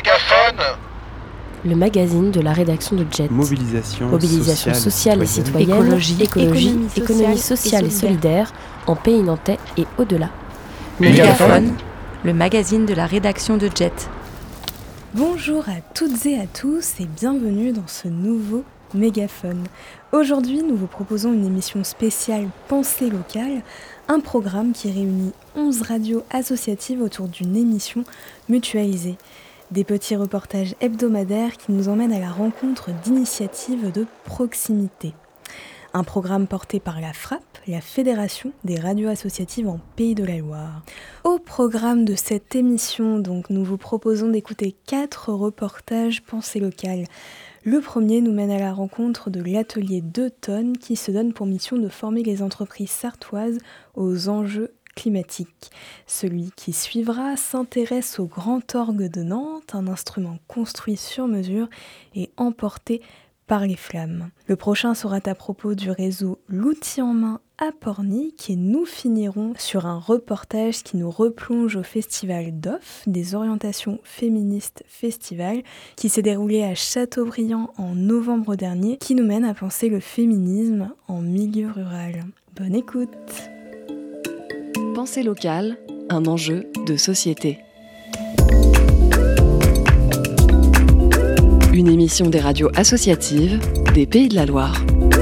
Mégaphone, le magazine de la rédaction de Jet. Mobilisation sociale et citoyenne, économie sociale et solidaire, en Pays Nantais et au-delà. Mégaphone, le magazine de la rédaction de Jet. Bonjour à toutes et à tous et bienvenue dans ce nouveau Mégaphone. Aujourd'hui, nous vous proposons une émission spéciale Pensée locale, un programme qui réunit 11 radios associatives autour d'une émission mutualisée. Des petits reportages hebdomadaires qui nous emmènent à la rencontre d'initiatives de proximité. Un programme porté par la FRAP, la Fédération des radios associatives en Pays de la Loire. Au programme de cette émission, donc, nous vous proposons d'écouter 4 reportages Pensée locale. Le premier nous mène à la rencontre de l'atelier 2 tonnes qui se donne pour mission de former les entreprises sartoises aux enjeux climatiques. Celui qui suivra s'intéresse au Grand Orgue de Nantes, un instrument construit sur mesure et emporté par les flammes. Le prochain sera à propos du réseau L'Outil en main à Pornic et nous finirons sur un reportage qui nous replonge au festival d'OFF, des orientations féministes festival, qui s'est déroulé à Châteaubriand en novembre dernier, qui nous mène à penser le féminisme en milieu rural. Bonne écoute. Pensée locale, un enjeu de société. Une émission des radios associatives des Pays de la Loire.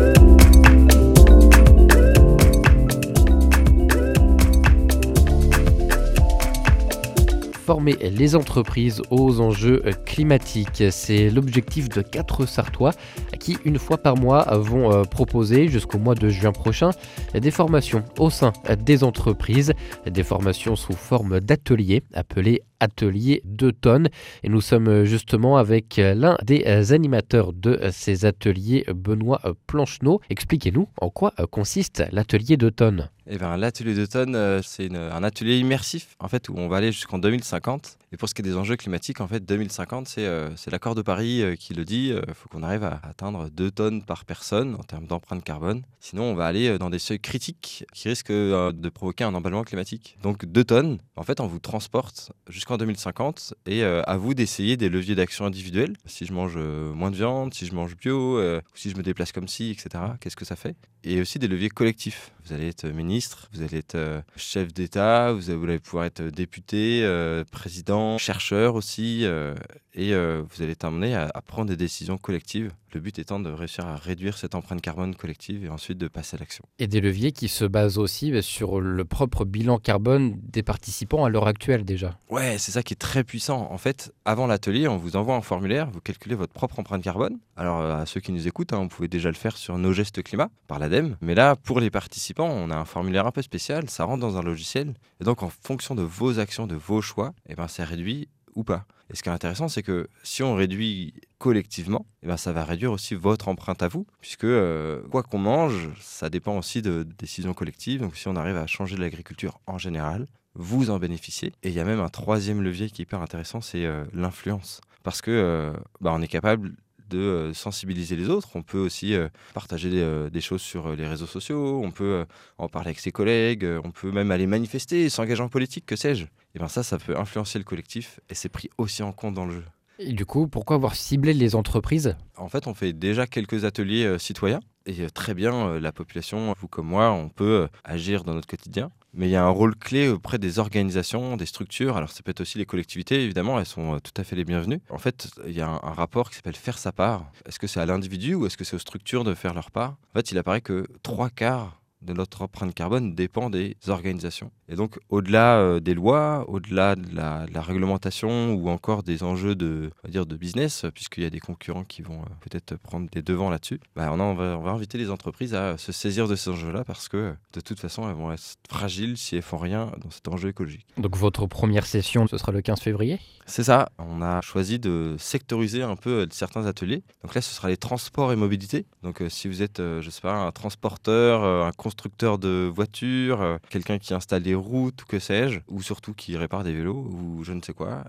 Former les entreprises aux enjeux climatiques. C'est l'objectif de 4 Sartois qui, une fois par mois, vont proposer jusqu'au mois de juin prochain des formations au sein des entreprises, des formations sous forme d'ateliers appelés Atelier 2 tonnes. Et nous sommes justement avec l'un des animateurs de ces ateliers, Benoît Plancheneau. Expliquez-nous en quoi consiste l'atelier 2 tonnes. L'atelier 2 tonnes, c'est un atelier immersif en fait, où on va aller jusqu'en 2050. Et pour ce qui est des enjeux climatiques, en fait, 2050, c'est l'accord de Paris qui le dit. Il faut qu'on arrive à atteindre 2 tonnes par personne en termes d'empreinte carbone. Sinon, on va aller dans des seuils critiques qui risquent de provoquer un emballement climatique. Donc 2 tonnes, en fait, on vous transporte jusqu'en 2050 et à vous d'essayer des leviers d'action individuels. Si je mange moins de viande, si je mange bio, si je me déplace comme ci, etc., qu'est-ce que ça fait ? Et aussi des leviers collectifs. Vous allez être ministre, vous allez être chef d'État, vous allez pouvoir être député, président, chercheur aussi, et vous allez être amené à prendre des décisions collectives. Le but étant de réussir à réduire cette empreinte carbone collective et ensuite de passer à l'action. Et des leviers qui se basent aussi sur le propre bilan carbone des participants à l'heure actuelle déjà. Ouais, c'est ça qui est très puissant. En fait, avant l'atelier, on vous envoie un formulaire, vous calculez votre propre empreinte carbone. Alors à ceux qui nous écoutent, vous pouvez déjà le faire sur Nos Gestes Climat par l'ADEME. Mais là, pour les participants, on a un formulaire un peu spécial, ça rentre dans un logiciel. Et donc en fonction de vos actions, de vos choix, c'est réduit ou pas. Et ce qui est intéressant, c'est que si on réduit collectivement, ça va réduire aussi votre empreinte à vous, puisque quoi qu'on mange, ça dépend aussi de décisions collectives. Donc si on arrive à changer de l'agriculture en général, vous en bénéficiez. Et il y a même un troisième levier qui est hyper intéressant, c'est l'influence. Parce que on est capable de sensibiliser les autres. On peut aussi partager des choses sur les réseaux sociaux, on peut en parler avec ses collègues, on peut même aller manifester, s'engager en politique, que sais-je. Et ça peut influencer le collectif et c'est pris aussi en compte dans le jeu. Et du coup, pourquoi avoir ciblé les entreprises ? En fait, on fait déjà quelques ateliers citoyens et très bien, la population, vous comme moi, on peut agir dans notre quotidien. Mais il y a un rôle clé auprès des organisations, des structures. Alors ça peut être aussi les collectivités, évidemment, elles sont tout à fait les bienvenues. En fait, il y a un rapport qui s'appelle faire sa part. Est-ce que c'est à l'individu ou est-ce que c'est aux structures de faire leur part ? En fait, il apparaît que 3/4 de notre empreinte carbone dépend des organisations. Et donc, au-delà des lois, au-delà de la réglementation ou encore des enjeux de business, puisqu'il y a des concurrents qui vont peut-être prendre des devants là-dessus, on va inviter les entreprises à se saisir de ces enjeux-là parce que, de toute façon, elles vont être fragiles si elles font rien dans cet enjeu écologique. Donc, votre première session, ce sera le 15 février ? C'est ça. On a choisi de sectoriser un peu certains ateliers. Donc là, ce sera les transports et mobilité. Donc, si vous êtes, un transporteur, un constructeur de voitures, quelqu'un qui installe des routes, que sais-je, ou surtout qui répare des vélos, ou je ne sais quoi,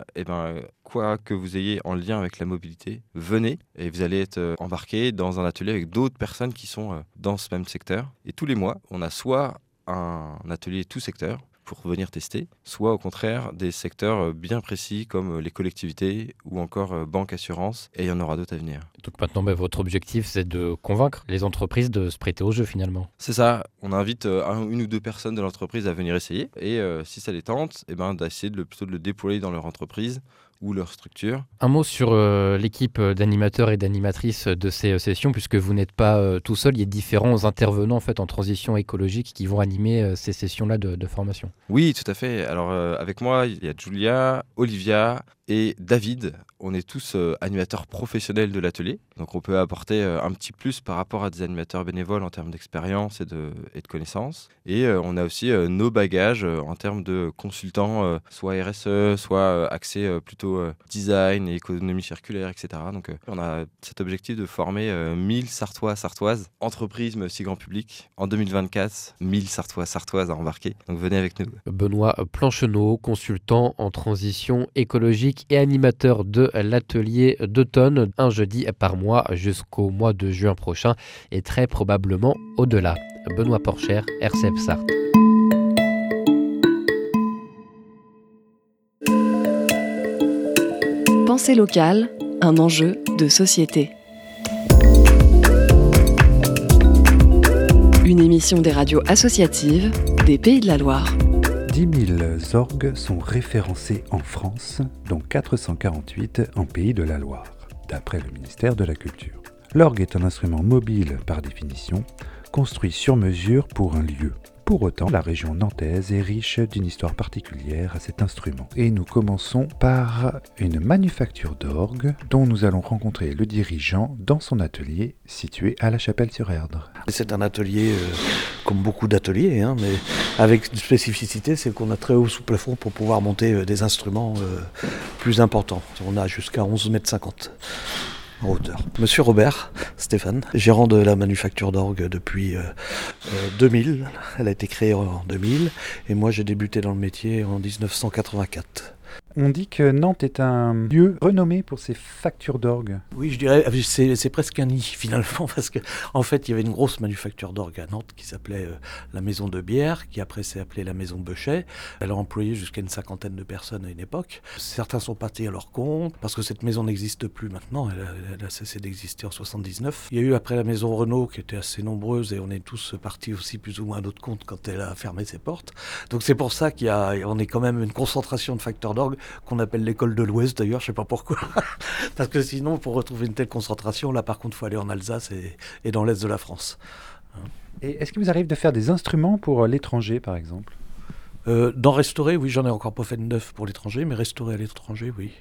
quoi que vous ayez en lien avec la mobilité, venez et vous allez être embarqué dans un atelier avec d'autres personnes qui sont dans ce même secteur. Et tous les mois, on a soit un atelier tout secteur, pour venir tester, soit au contraire des secteurs bien précis comme les collectivités ou encore banque, assurance, et il y en aura d'autres à venir. Donc maintenant, votre objectif, c'est de convaincre les entreprises de se prêter au jeu finalement. C'est ça, on invite une ou deux personnes de l'entreprise à venir essayer, et si ça les tente, d'essayer plutôt de le déployer dans leur entreprise ou leur structure. Un mot sur l'équipe d'animateurs et d'animatrices de ces sessions, puisque vous n'êtes pas tout seul, il y a différents intervenants en fait en transition écologique qui vont animer ces sessions-là de formation. Oui, tout à fait. Alors avec moi, il y a Julia, Olivia et David. On est tous animateurs professionnels de l'atelier, donc on peut apporter un petit plus par rapport à des animateurs bénévoles en termes d'expérience et de connaissances. Et on a aussi nos bagages en termes de consultants, soit RSE, soit axés plutôt design et économie circulaire, etc. Donc on a cet objectif de former 1000 Sartois, Sartoises, entreprises mais aussi grand public. En 2024, 1000 Sartois, Sartoises à embarquer. Donc venez avec nous. Benoît Plancheneau, consultant en transition écologique et animateur de l'atelier d'automne, un jeudi par mois jusqu'au mois de juin prochain et très probablement au-delà. Benoît Porcher, RCF Sarthe. Pensée locale, un enjeu de société. Une émission des radios associatives des Pays de la Loire. 10 000 orgues sont référencés en France, dont 448 en Pays de la Loire, d'après le ministère de la Culture. L'orgue est un instrument mobile par définition, construit sur mesure pour un lieu. Pour autant, la région nantaise est riche d'une histoire particulière à cet instrument. Et nous commençons par une manufacture d'orgue dont nous allons rencontrer le dirigeant dans son atelier situé à La Chapelle-sur-Erdre. C'est un atelier comme beaucoup d'ateliers, mais avec une spécificité, c'est qu'on a très haut sous plafond pour pouvoir monter des instruments plus importants. On a jusqu'à 11,50 m en hauteur. Monsieur Robert, Stéphane, gérant de la manufacture d'orgue depuis 2000. Elle a été créée en 2000 et moi j'ai débuté dans le métier en 1984. On dit que Nantes est un lieu renommé pour ses factures d'orgue. Oui, je dirais, c'est presque un nid finalement, parce qu'en fait, il y avait une grosse manufacture d'orgue à Nantes qui s'appelait la Maison de Bière, qui après s'est appelée la Maison Beuchet. Elle a employé jusqu'à une 50aine de personnes à une époque. Certains sont partis à leur compte, parce que cette maison n'existe plus maintenant, elle a cessé d'exister en 79. Il y a eu après la Maison Renault, qui était assez nombreuse, et on est tous partis aussi plus ou moins à notre compte quand elle a fermé ses portes. Donc c'est pour ça qu'on est quand même une concentration de facteurs d'orgue, qu'on appelle l'école de l'Ouest d'ailleurs, je sais pas pourquoi. Parce que sinon, pour retrouver une telle concentration, là par contre, il faut aller en Alsace et dans l'Est de la France. Et est-ce qu'il vous arrive de faire des instruments pour l'étranger, par exemple ? D'en restaurer, oui, j'en ai encore pas fait de neuf pour l'étranger, mais restaurer à l'étranger, oui.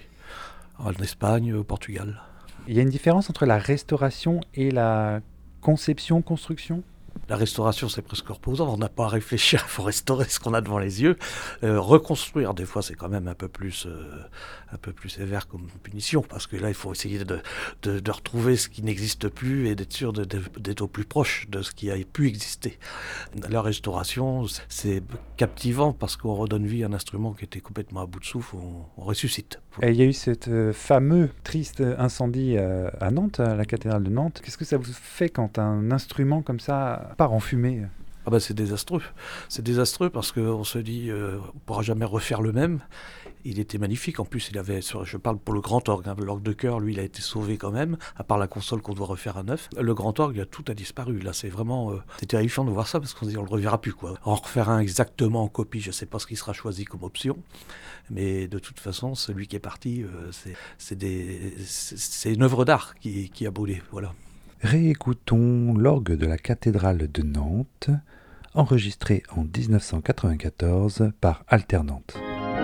En Espagne, au Portugal. Il y a une différence entre la restauration et la conception, construction ? La restauration, c'est presque reposant. On n'a pas à réfléchir, il faut restaurer ce qu'on a devant les yeux. Reconstruire, des fois, c'est quand même un peu plus sévère comme punition, parce que là, il faut essayer de retrouver ce qui n'existe plus et d'être sûr d'être au plus proche de ce qui a pu exister. La restauration, c'est captivant parce qu'on redonne vie à un instrument qui était complètement à bout de souffle, on ressuscite. Et il y a eu cette fameux triste incendie à Nantes, à la cathédrale de Nantes. Qu'est-ce que ça vous fait quand un instrument comme ça part en fumée ? C'est désastreux. C'est désastreux parce qu'on se dit on ne pourra jamais refaire le même. Il était magnifique. En plus, je parle pour le grand orgue. L'orgue de chœur, lui, il a été sauvé quand même, à part la console qu'on doit refaire à neuf. Le grand orgue, tout a disparu. Là, c'est vraiment... c'est terrifiant de voir ça parce qu'on se dit on le reverra plus, quoi. En refaire un exactement en copie, je ne sais pas ce qui sera choisi comme option. Mais de toute façon, celui qui est parti, c'est une œuvre d'art qui a brûlé. Voilà. Réécoutons l'orgue de la cathédrale de Nantes, enregistré en 1994 par Alternante.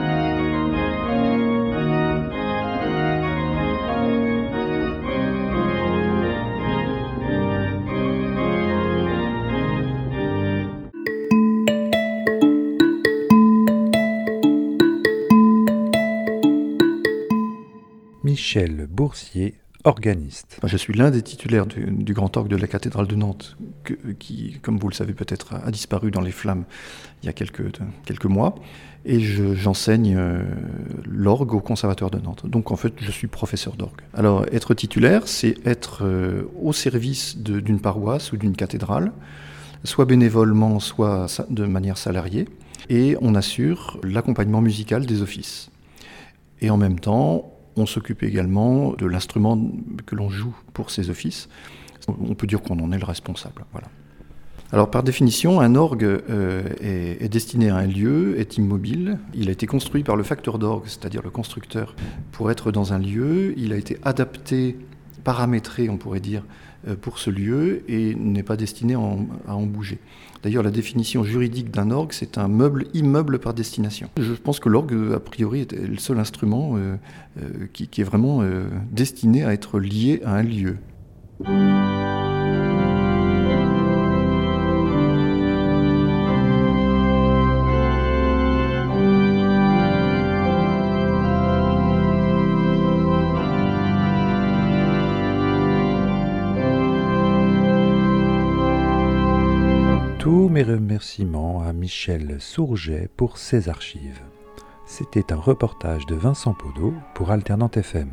Michel Boursier, organiste. Je suis l'un des titulaires du grand orgue de la cathédrale de Nantes, qui, comme vous le savez peut-être, a disparu dans les flammes il y a quelques mois. Et j'enseigne l'orgue au conservatoire de Nantes. Donc en fait, je suis professeur d'orgue. Alors être titulaire, c'est être au service d'une paroisse ou d'une cathédrale, soit bénévolement, soit de manière salariée. et on assure l'accompagnement musical des offices. Et en même temps, on s'occupe également de l'instrument que l'on joue pour ces offices. On peut dire qu'on en est le responsable. Voilà. Alors par définition, un orgue est destiné à un lieu, est immobile. Il a été construit par le facteur d'orgue, c'est-à-dire le constructeur, pour être dans un lieu. Il a été adapté, paramétré, on pourrait dire, pour ce lieu et n'est pas destiné à en bouger. D'ailleurs, la définition juridique d'un orgue, c'est un meuble immeuble par destination. Je pense que l'orgue, a priori, est le seul instrument qui est vraiment destiné à être lié à un lieu. Tous mes remerciements à Michel Sourget pour ses archives. C'était un reportage de Vincent Podeau pour Alternante FM.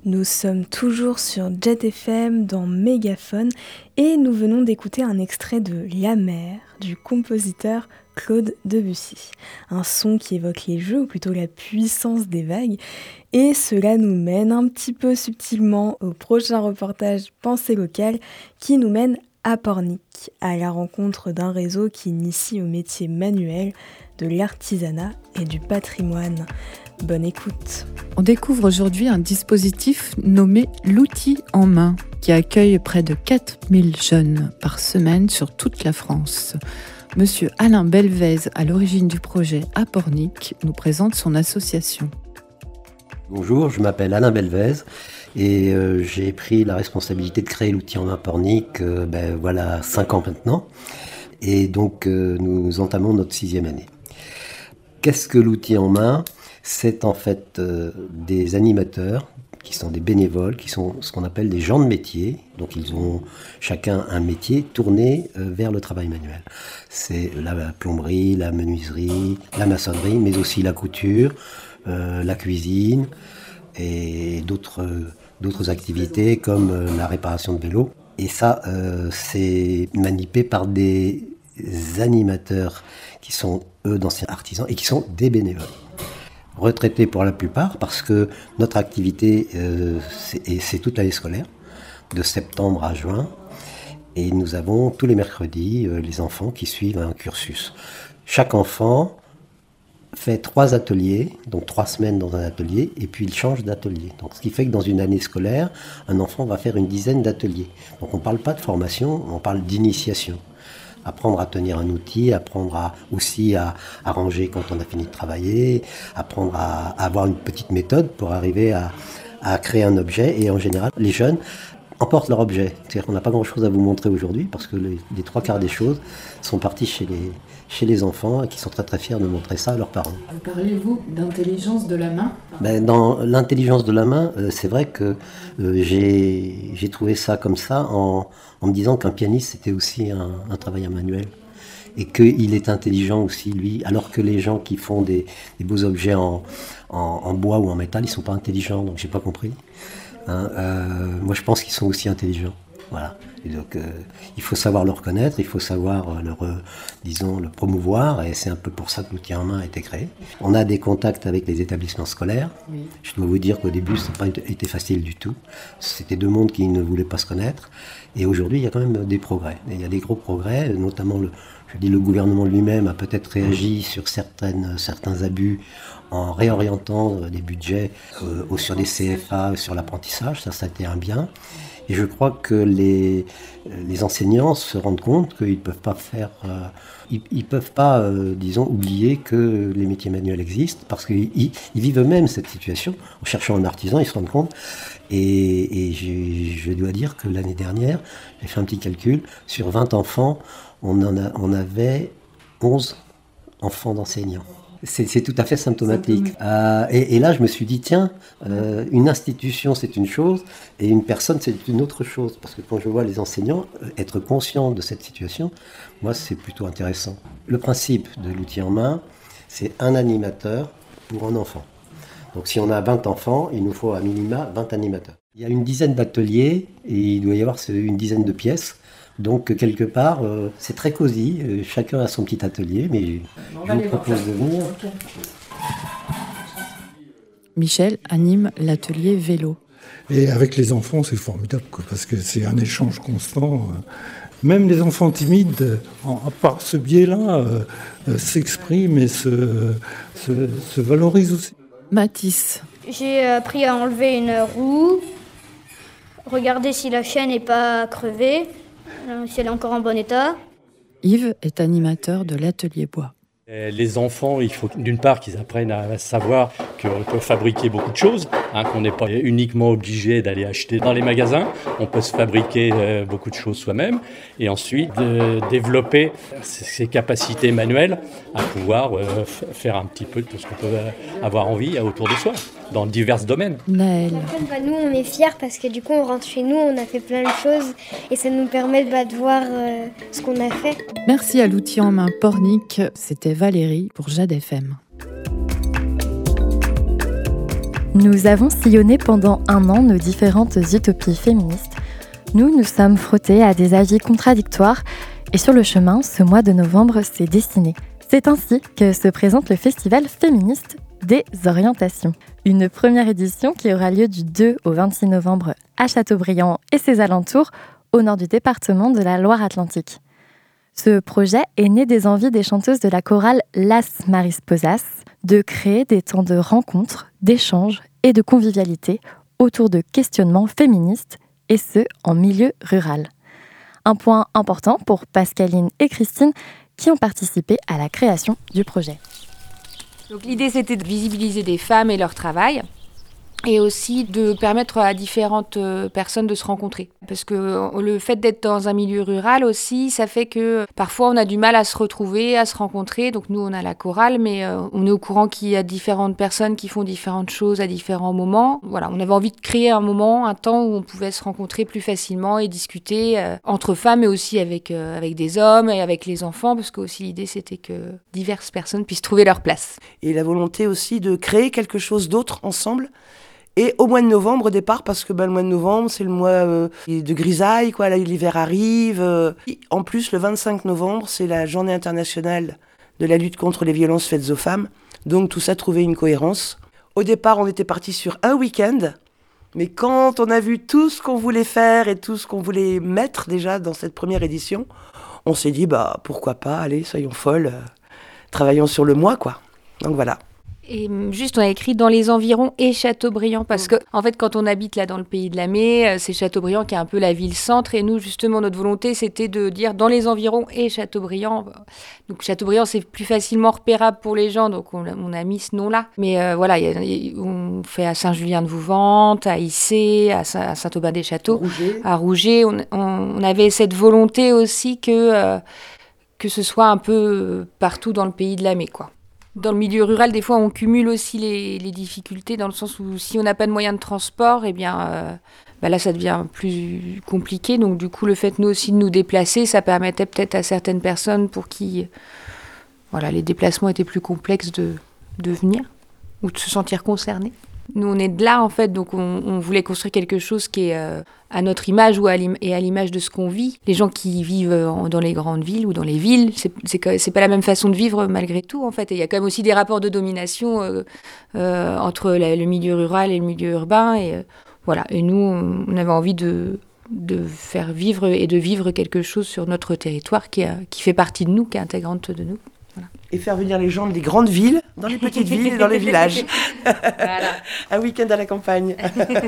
Nous sommes toujours sur Jet FM dans Mégaphone et nous venons d'écouter un extrait de La mer du compositeur Claude Debussy. Un son qui évoque les jeux, ou plutôt la puissance des vagues. Et cela nous mène un petit peu subtilement au prochain reportage Pensée locale qui nous mène à Pornic, à la rencontre d'un réseau qui initie au métier manuel de l'artisanat et du patrimoine. Bonne écoute. On découvre aujourd'hui un dispositif nommé l'outil en main qui accueille près de 4000 jeunes par semaine sur toute la France. Monsieur Alain Belvez, à l'origine du projet à Pornic, nous présente son association. Bonjour, je m'appelle Alain Belvez et j'ai pris la responsabilité de créer l'outil en main Pornic voilà 5 ans maintenant. Et donc nous entamons notre 6e année. Qu'est-ce que l'outil en main ? C'est en fait des animateurs qui sont des bénévoles, qui sont ce qu'on appelle des gens de métier. Donc ils ont chacun un métier tourné vers le travail manuel. C'est la plomberie, la menuiserie, la maçonnerie, mais aussi la couture, la cuisine et d'autres activités comme la réparation de vélos. Et ça, c'est manipé par des animateurs qui sont eux d'anciens artisans et qui sont des bénévoles. Retraités pour la plupart parce que notre activité c'est toute l'année scolaire, de septembre à juin, et nous avons tous les mercredis les enfants qui suivent un cursus. Chaque enfant fait 3 ateliers, donc 3 semaines dans un atelier, et puis il change d'atelier. Donc, ce qui fait que dans une année scolaire, un enfant va faire une dizaine d'ateliers. Donc on ne parle pas de formation, on parle d'initiation. Apprendre à tenir un outil, apprendre aussi à ranger quand on a fini de travailler, apprendre à avoir une petite méthode pour arriver à créer un objet. Et en général, les jeunes emportent leur objet. C'est-à-dire qu'on n'a pas grand-chose à vous montrer aujourd'hui parce que les 3 quarts des choses sont parties chez les enfants et qui sont très très fiers de montrer ça à leurs parents. Parlez-vous d'intelligence de la main ? Dans l'intelligence de la main, c'est vrai que j'ai trouvé ça comme ça en me disant qu'un pianiste c'était aussi un travail manuel et qu'il est intelligent aussi lui, alors que les gens qui font des beaux objets en bois ou en métal, ils sont pas intelligents, donc j'ai pas compris. Moi je pense qu'ils sont aussi intelligents. Voilà. Et donc, il faut savoir le reconnaître, il faut savoir le promouvoir, et c'est un peu pour ça que l'outil en main a été créé. On a des contacts avec les établissements scolaires. Oui. Je dois vous dire qu'au début, ça n'a pas été facile du tout. C'était 2 mondes qui ne voulaient pas se connaître. Et aujourd'hui, il y a quand même des progrès. Et il y a des gros progrès, notamment le gouvernement lui-même a peut-être réagi sur certains abus en réorientant des budgets sur des CFA, sur l'apprentissage. Ça a été un bien. Et je crois que les enseignants se rendent compte qu'ils ne peuvent pas oublier que les métiers manuels existent, parce qu'ils vivent eux-mêmes cette situation. En cherchant un artisan, ils se rendent compte. Et je dois dire que l'année dernière, j'ai fait un petit calcul, sur 20 enfants, on avait 11 enfants d'enseignants. C'est tout à fait symptomatique. Et là, je me suis dit, tiens, une institution, c'est une chose, et une personne, c'est une autre chose. Parce que quand je vois les enseignants être conscients de cette situation, moi, c'est plutôt intéressant. Le principe de l'outil en main, c'est un animateur pour un enfant. Donc, si on a 20 enfants, il nous faut à minima 20 animateurs. Il y a une dizaine d'ateliers, et il doit y avoir une dizaine de pièces. Donc, quelque part, c'est très cosy. Chacun a son petit atelier, mais je vous propose de venir. Michel anime l'atelier vélo. Et avec les enfants, c'est formidable, parce que c'est un échange constant. Même les enfants timides, par ce biais-là, s'expriment et se valorisent aussi. Mathis. J'ai appris à enlever une roue, regarder si la chaîne n'est pas crevée, si elle est encore en bon état. Yves est animateur de l'atelier bois. Les enfants, il faut d'une part qu'ils apprennent à savoir qu'on peut fabriquer beaucoup de choses, qu'on n'est pas uniquement obligé d'aller acheter dans les magasins. On peut se fabriquer beaucoup de choses soi-même, et ensuite développer ses capacités manuelles à pouvoir faire un petit peu tout ce qu'on peut avoir envie autour de soi, dans divers domaines. Naël. Nous, on est fiers parce que du coup, on rentre chez nous, on a fait plein de choses et ça nous permet de voir ce qu'on a fait. Merci à l'outil en main Pornic. C'était Valérie pour Jade FM. Nous avons sillonné pendant 1 an nos différentes utopies féministes. Nous sommes frottés à des avis contradictoires et sur le chemin, ce mois de novembre s'est dessiné. C'est ainsi que se présente le festival féministe des orientations. Une première édition qui aura lieu du 2 au 26 novembre à Châteaubriand et ses alentours, au nord du département de la Loire-Atlantique. Ce projet est né des envies des chanteuses de la chorale Las Marisposas de créer des temps de rencontres, d'échanges et de convivialité autour de questionnements féministes, et ce, en milieu rural. Un point important pour Pascaline et Christine qui ont participé à la création du projet. Donc, l'idée, c'était de visibiliser des femmes et leur travail, et aussi de permettre à différentes personnes de se rencontrer. Parce que le fait d'être dans un milieu rural aussi, ça fait que parfois on a du mal à se retrouver, à se rencontrer. Donc nous, on a la chorale, mais on est au courant qu'il y a différentes personnes qui font différentes choses à différents moments. Voilà, on avait envie de créer un moment, un temps où on pouvait se rencontrer plus facilement et discuter entre femmes, mais aussi avec des hommes et avec les enfants, parce que aussi l'idée, c'était que diverses personnes puissent trouver leur place. Et la volonté aussi de créer quelque chose d'autre ensemble. Et au mois de novembre, au départ, parce que le mois de novembre, c'est le mois de grisaille, quoi. Là, l'hiver arrive. En plus, le 25 novembre, c'est la journée internationale de la lutte contre les violences faites aux femmes. Donc tout ça trouvait une cohérence. Au départ, on était parti sur un week-end. Mais quand on a vu tout ce qu'on voulait faire et tout ce qu'on voulait mettre déjà dans cette première édition, on s'est dit, pourquoi pas, allez, soyons folles, travaillons sur le mois, quoi. Donc voilà. Et juste, on a écrit dans les environs et Châteaubriand, parce que, en fait, quand on habite là dans le pays de la Mai, c'est Châteaubriand qui est un peu la ville-centre, et nous, justement, notre volonté, c'était de dire dans les environs et Châteaubriand. Donc, Châteaubriand, c'est plus facilement repérable pour les gens, donc on a mis ce nom-là. Mais voilà, on fait à Saint-Julien-de-Vouvante, à Issé, à Saint-Aubin-des-Châteaux, à Rouget. On avait cette volonté aussi que ce soit un peu partout dans le pays de la Mai, quoi. Dans le milieu rural, des fois, on cumule aussi les difficultés, dans le sens où si on n'a pas de moyens de transport, là, ça devient plus compliqué. Donc, du coup, le fait, nous aussi, de nous déplacer, ça permettait peut-être à certaines personnes pour qui les déplacements étaient plus complexes de venir ou de se sentir concernés. Nous, on est de là, en fait, donc on voulait construire quelque chose qui est à notre image et à l'image de ce qu'on vit. Les gens qui vivent dans les grandes villes ou dans les villes, c'est pas la même façon de vivre malgré tout, en fait. Et il y a quand même aussi des rapports de domination entre le milieu rural et le milieu urbain. Et nous, on avait envie de faire vivre et de vivre quelque chose sur notre territoire qui fait partie de nous, qui est intégrante de nous. Voilà. Et faire venir les gens des grandes villes, dans les petites villes et dans les villages. Voilà. Un week-end à la campagne.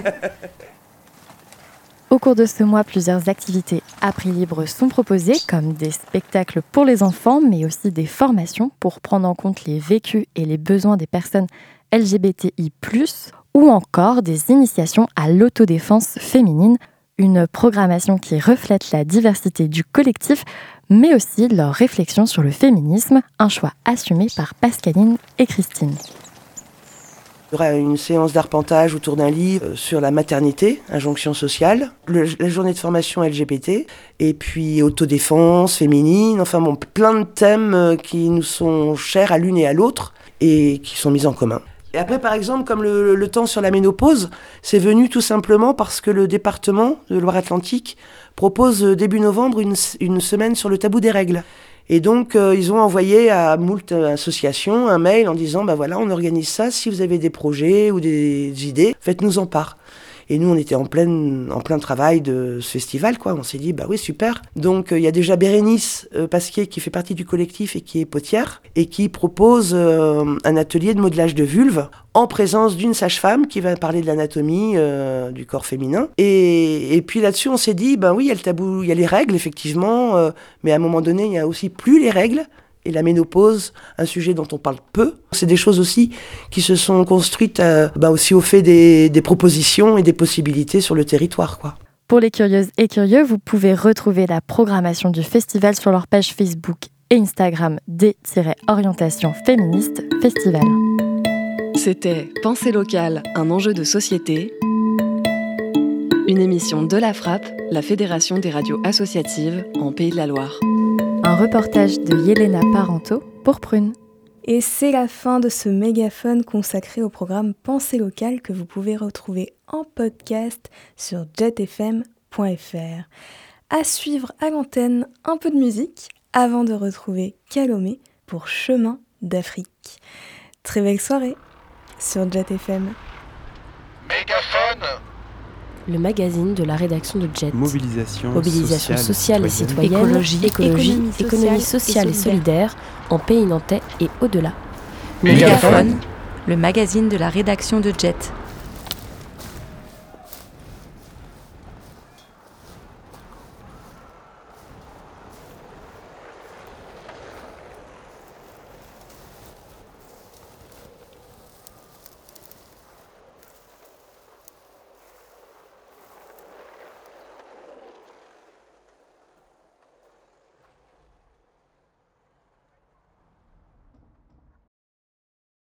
Au cours de ce mois, plusieurs activités à prix libre sont proposées, comme des spectacles pour les enfants, mais aussi des formations pour prendre en compte les vécus et les besoins des personnes LGBTI+, ou encore des initiations à l'autodéfense féminine, une programmation qui reflète la diversité du collectif, mais aussi leur réflexion sur le féminisme, un choix assumé par Pascaline et Christine. Il y aura une séance d'arpentage autour d'un livre sur la maternité, injonction sociale, la journée de formation LGBT, et puis autodéfense, féminine, plein de thèmes qui nous sont chers à l'une et à l'autre et qui sont mis en commun. Et après, par exemple, comme le temps sur la ménopause, c'est venu tout simplement parce que le département de Loire-Atlantique propose début novembre une semaine sur le tabou des règles. Et donc, ils ont envoyé à moult associations un mail en disant, on organise ça, si vous avez des projets ou des idées, faites-nous en part. Et nous, on était en plein travail de ce festival, quoi. On s'est dit, oui, super. Donc, il y a déjà Bérénice Pasquier qui fait partie du collectif et qui est potière et qui propose un atelier de modelage de vulve en présence d'une sage-femme qui va parler de l'anatomie du corps féminin. Et puis là-dessus, on s'est dit, oui, il y a le tabou, il y a les règles, effectivement, mais à un moment donné, il n'y a aussi plus les règles. Et la ménopause, un sujet dont on parle peu. C'est des choses aussi qui se sont construites aussi au fait des propositions et des possibilités sur le territoire, quoi. Pour les curieuses et curieux, vous pouvez retrouver la programmation du festival sur leur page Facebook et Instagram des-orientations féministes festival. C'était Pensée locale, un enjeu de société. Une émission de la FRAP, la Fédération des radios associatives en Pays de la Loire. Un reportage de Yelena Parento pour Prune. Et c'est la fin de ce mégaphone consacré au programme Pensée locale que vous pouvez retrouver en podcast sur jetfm.fr. À suivre à l'antenne un peu de musique avant de retrouver Calomé pour Chemin d'Afrique. Très belle soirée sur JetFM. Mégaphone, le magazine de la rédaction de Jet. Mobilisation sociale et citoyenne, économie sociale et solidaire en pays nantais et au-delà. Mégaphone, le magazine de la rédaction de Jet.